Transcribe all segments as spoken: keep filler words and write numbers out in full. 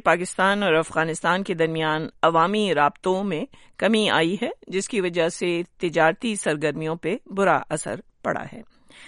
پاکستان اور افغانستان کے درمیان عوامی رابطوں میں کمی آئی ہے، جس کی وجہ سے تجارتی سرگرمیوں پہ برا اثر پڑا ہے۔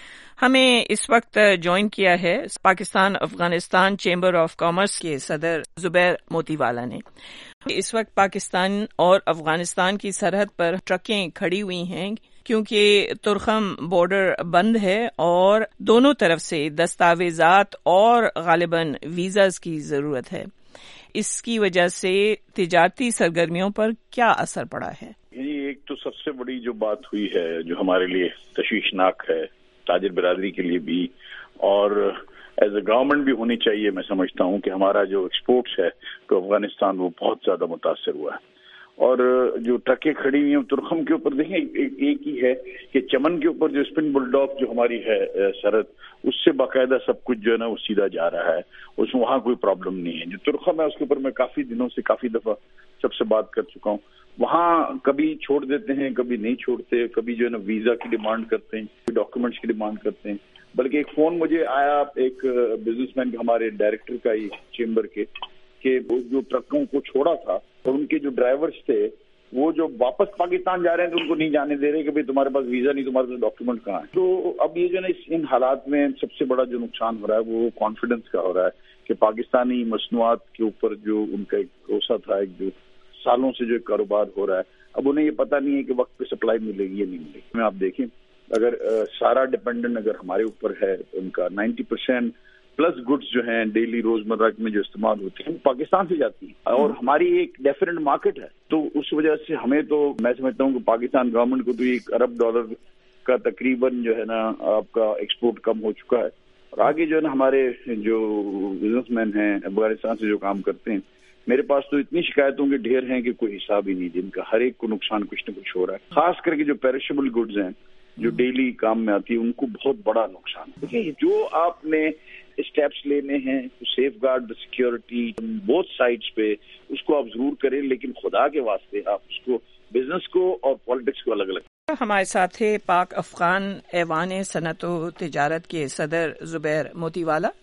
ہمیں اس وقت جوائن کیا ہے Pakistan Afghanistan chamber of commerce کے صدر زبیر موتی والا نے۔ اس وقت پاکستان اور افغانستان کی سرحد پر ٹرکیں کھڑی ہوئی ہیں کیونکہ ترخم بارڈر بند ہے اور دونوں طرف سے دستاویزات اور غالباً ویزاز کی ضرورت ہے۔ اس کی وجہ سے تجارتی سرگرمیوں پر کیا اثر پڑا ہے؟ یہ ایک تو سب سے بڑی جو بات ہوئی ہے جو ہمارے لیے تشویشناک ہے، تاجر برادری کے لیے بھی اور ایز اے گورنمنٹ بھی ہونی چاہیے، میں سمجھتا ہوں کہ ہمارا جو ایکسپورٹس ہے تو افغانستان وہ بہت زیادہ متاثر ہوا ہے۔ اور جو ٹرکیں کھڑی ہوئی ہیں ترخم کے اوپر، دیکھیں ایک ہی ہے کہ چمن کے اوپر جو اسپن بلڈاگ جو ہماری ہے سرحد، اس سے باقاعدہ سب کچھ جو ہے نا وہ سیدھا جا رہا ہے، اس میں وہاں کوئی پرابلم نہیں ہے۔ جو ترخم ہے اس کے اوپر میں کافی دنوں سے کافی دفعہ سب سے بات کر چکا ہوں، وہاں کبھی چھوڑ دیتے ہیں کبھی نہیں چھوڑتے، کبھی جو ہے نا ویزا کی ڈیمانڈ کرتے ہیں، ڈاکومنٹس کی ڈیمانڈ کرتے ہیں۔ بلکہ ایک فون مجھے آیا ایک بزنس مین ہمارے ڈائریکٹر کا ہی چیمبر کے، کہ وہ جو ٹرکوں کو چھوڑا تھا اور ان کے جو ڈرائیورز تھے وہ جو واپس پاکستان جا رہے ہیں تو ان کو نہیں جانے دے رہے کہ بھئی تمہارے پاس ویزا نہیں، تمہارے پاس ڈاکیومنٹ کہاں ہے۔ تو اب یہ جو ہے ان حالات میں سب سے بڑا جو نقصان ہو رہا ہے وہ کانفیڈنس کا ہو رہا ہے کہ پاکستانی مصنوعات کے اوپر جو ان کا ایک بھروسہ تھا، ایک جو سالوں سے جو ایک کاروبار ہو رہا ہے، اب انہیں یہ پتہ نہیں ہے کہ وقت پہ سپلائی ملے گی یا نہیں ملے گی۔ میں آپ دیکھیں اگر سارا ڈپینڈنٹ اگر ہمارے اوپر ہے، ان کا نائنٹی پرسینٹ پلس گڈز جو ہیں ڈیلی روزمرہ میں جو استعمال ہوتے ہیں پاکستان سے جاتی ہیں اور ہماری ایک ڈیفینیٹ مارکیٹ ہے، تو اس وجہ سے ہمیں تو میں سمجھتا ہوں کہ پاکستان گورنمنٹ کو تو ایک ارب ڈالر کا تقریباً جو ہے نا آپ کا ایکسپورٹ کم ہو چکا ہے، اور آگے جو ہے نا ہمارے جو بزنس مین ہیں افغانستان سے جو کام کرتے ہیں، میرے پاس تو اتنی شکایتوں کے ڈھیر ہیں کہ کوئی حساب ہی نہیں، جن کا ہر ایک کو نقصان کچھ نہ کچھ ہو رہا ہے۔ خاص کر کے جو پیرشیبل گڈز ہیں جو ڈیلی کام میں آتی ہے ان کو بہت بڑا نقصان ہے۔ دیکھیے جو آپ نے اسٹیپس لینے ہیں safeguard security both sides پہ، اس کو آپ ضرور کریں، لیکن خدا کے واسطے آپ اس کو بزنس کو اور پالیٹکس کو الگ الگ۔ ہمارے ساتھ تھے پاک افغان ایوان صنعت و تجارت کے صدر زبیر موتی والا۔